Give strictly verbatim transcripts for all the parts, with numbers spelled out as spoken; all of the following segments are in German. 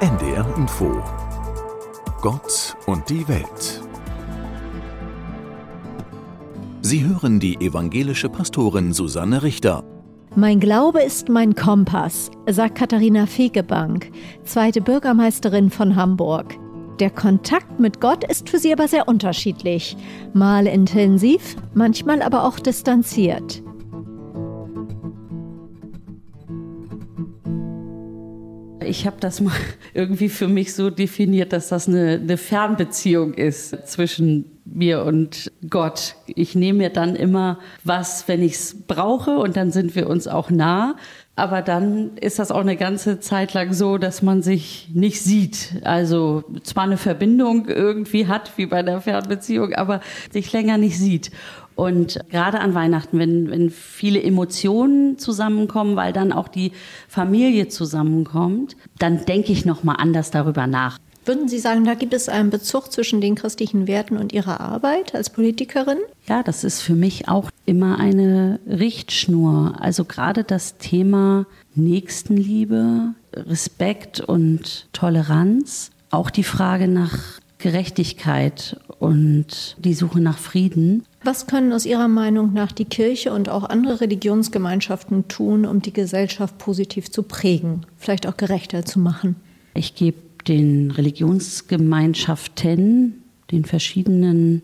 N D R Info. Gott und die Welt. Sie hören die evangelische Pastorin Susanne Richter. Mein Glaube ist mein Kompass, sagt Katharina Fegebank, zweite Bürgermeisterin von Hamburg. Der Kontakt mit Gott ist für sie aber sehr unterschiedlich. Mal intensiv, manchmal aber auch distanziert. Ich habe das mal irgendwie für mich so definiert, dass das eine, eine Fernbeziehung ist zwischen mir und Gott. Ich nehme mir dann immer was, wenn ich es brauche, und dann sind wir uns auch nah. Aber dann ist das auch eine ganze Zeit lang so, dass man sich nicht sieht. Also zwar eine Verbindung irgendwie hat, wie bei einer Fernbeziehung, aber sich länger nicht sieht. Und gerade an Weihnachten, wenn, wenn viele Emotionen zusammenkommen, weil dann auch die Familie zusammenkommt, dann denke ich noch mal anders darüber nach. Würden Sie sagen, da gibt es einen Bezug zwischen den christlichen Werten und Ihrer Arbeit als Politikerin? Ja, das ist für mich auch immer eine Richtschnur. Also gerade das Thema Nächstenliebe, Respekt und Toleranz, auch die Frage nach Gerechtigkeit und die Suche nach Frieden. Was können aus Ihrer Meinung nach die Kirche und auch andere Religionsgemeinschaften tun, um die Gesellschaft positiv zu prägen, vielleicht auch gerechter zu machen? Ich gebe den Religionsgemeinschaften, den verschiedenen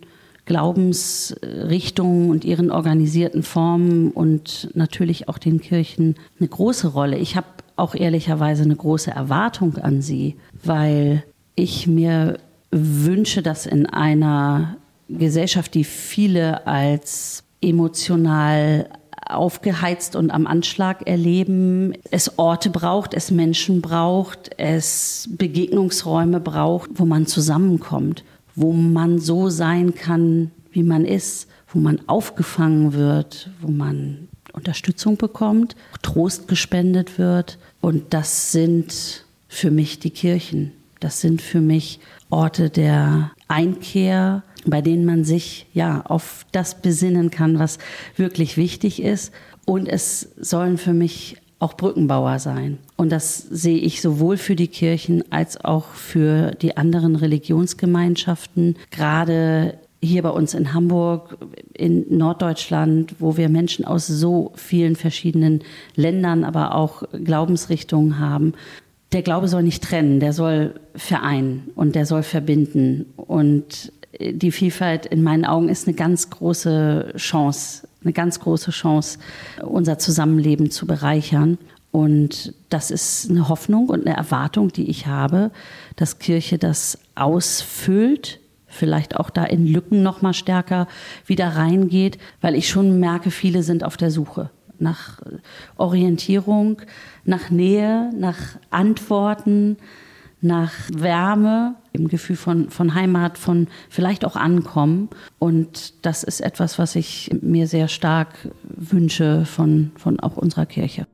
Glaubensrichtungen und ihren organisierten Formen und natürlich auch den Kirchen eine große Rolle. Ich habe auch ehrlicherweise eine große Erwartung an sie, weil ich mir wünsche, dass in einer Gesellschaft, die viele als emotional aufgeheizt und am Anschlag erleben, es Orte braucht, es Menschen braucht, es Begegnungsräume braucht, wo man zusammenkommt, wo man so sein kann, wie man ist, wo man aufgefangen wird, wo man Unterstützung bekommt, Trost gespendet wird. Und das sind für mich die Kirchen. Das sind für mich Orte der Einkehr, bei denen man sich ja auf das besinnen kann, was wirklich wichtig ist. Und es sollen für mich auch Brückenbauer sein. Und das sehe ich sowohl für die Kirchen als auch für die anderen Religionsgemeinschaften. Gerade hier bei uns in Hamburg, in Norddeutschland, wo wir Menschen aus so vielen verschiedenen Ländern, aber auch Glaubensrichtungen haben. Der Glaube soll nicht trennen, der soll vereinen und der soll verbinden. Und die Vielfalt in meinen Augen ist eine ganz große Chance, eine ganz große Chance, unser Zusammenleben zu bereichern. Und das ist eine Hoffnung und eine Erwartung, die ich habe, dass Kirche das ausfüllt, vielleicht auch da in Lücken noch mal stärker wieder reingeht, weil ich schon merke, viele sind auf der Suche nach Orientierung, nach Nähe, nach Antworten, nach Wärme, im Gefühl von, von Heimat, von vielleicht auch Ankommen. Und das ist etwas, was ich mir sehr stark wünsche von, von auch unserer Kirche.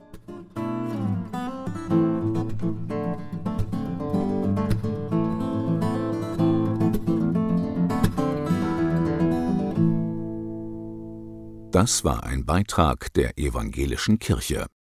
Das war ein Beitrag der Evangelischen Kirche.